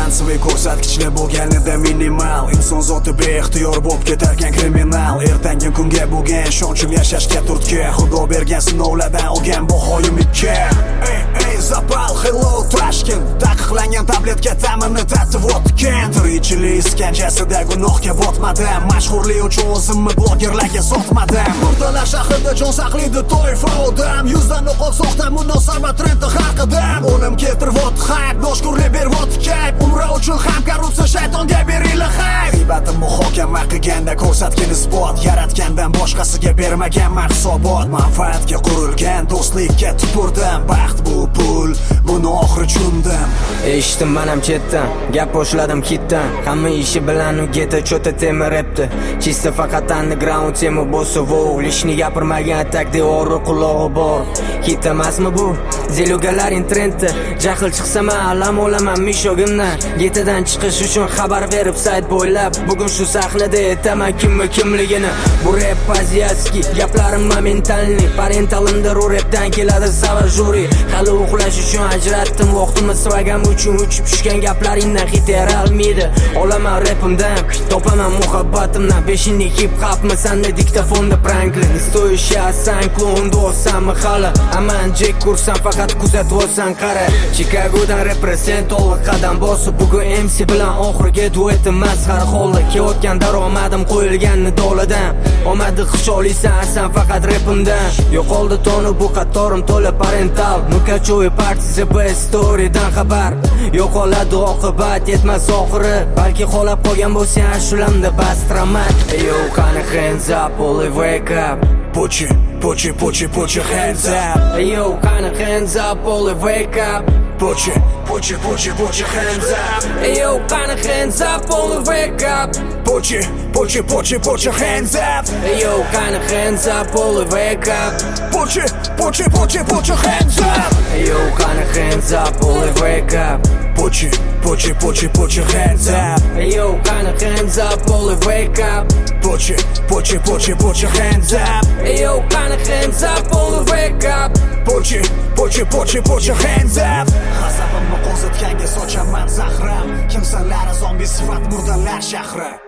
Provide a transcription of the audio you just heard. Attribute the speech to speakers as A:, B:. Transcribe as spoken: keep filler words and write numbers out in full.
A: balansiviy ko'rsatkichli bo'lganida minimal. Inson zoti beixtiyor bo'lib ketarkan kriminal. Ertangi kunga bo'lgan ishonchim yashashga turtki, Xudo bergan sinovlardan olgan bahoyim ikki. Ey ey zapal hello Tashkent, taqiqlangan tabletka ta'mini tatib o'tgan. Tirikchilik iskanjasida gunohga botmadim, mashhurlik uchun o'zimni blogerlarga sotmadim. Murdalar shahrida jon saqlaydi toifa odam, yuzdan o'qib soxta munosabat trendi haqida. O'lim keltirib hype, noshkurlik berib kayf, umra uchun ham korrupsiya shaytonga beringlar hype. G'iybatim muhokama qilganda ko'rsatgan isbot, yaratgandan boshqasiga bermagan hisobot. Manfaatga qurilgan do'stlikka tupurdim, baxt bu pul, buni oxiri tushundim.
B: Eshitdim manam chetdan, gap boshladim kitdan, hamma ishi bilan u geta cho'ta temiribdi. Chista faqat underground temi bo'lsa vo'l, ishni gapirmagan tak devori qulog'i bor. Hit emasmi bu? Zelugalaring trendda, jahl chiqsa men alam olaman mishogimdan. Getadan chiqish uchun xabar berib sayt bo'ylab, bugun shu sahnada aytaman kimmi kimligini. Bu rap poziyaski, gaplarim momentalniy, parentalimda ru rapdan keladi savajuri. Hali uxlash uchun ajratdim vaqtimni, svagam uchun uchib tushgan gaplaringdan hit eralmaydi. Olaman rapimdan, topaman muhabbatimdan, beshinlik hip hopmi sanda diktofonda Franklin. Stoyishsan klon do'sam hali, aman Jack kursan faqat kuzatib olsan qara. Chicagodan represent olib qadam bosib, bugun M C bilan oxirgi duet emas har holda. Kelayotgan daromadim qo'yilgan nidoladan, omadi xusholaysan asan faqat rapimdan. Yo'qoldi tonu bu qatorim to'la parental, Mukachoy partisi best storydan xabar. Yo'qoladi oqibat yetmas oxiri, balki qolib qolgan bo'lsa shulamda bas tramat. Yo qani hands up, only wake up.
A: Put your, put your, put your, put your hands up.
B: Yo qani hands up, only wake up.
A: Put your, put your, put your, put your hands up.
B: Yo qani hands up, only wake up.
A: Put your, put your, put your, put your hands up.
B: Yo qani hands up, only wake up.
A: Put your, put your, put your, put your hands up.
B: Yo qani hands up, only wake up.
A: Put your, put your, put your, put your hands up.
B: Yo qani hands up, only wake up.
A: Put your, put your, put your, put your hands up.
B: Yo qani hands up, only wake up.
A: Put your, put your, put your, put your hands up. G'azabimni qo'zitganga sochaman zahram, kimsanlar zombi sifat murdalar shahri.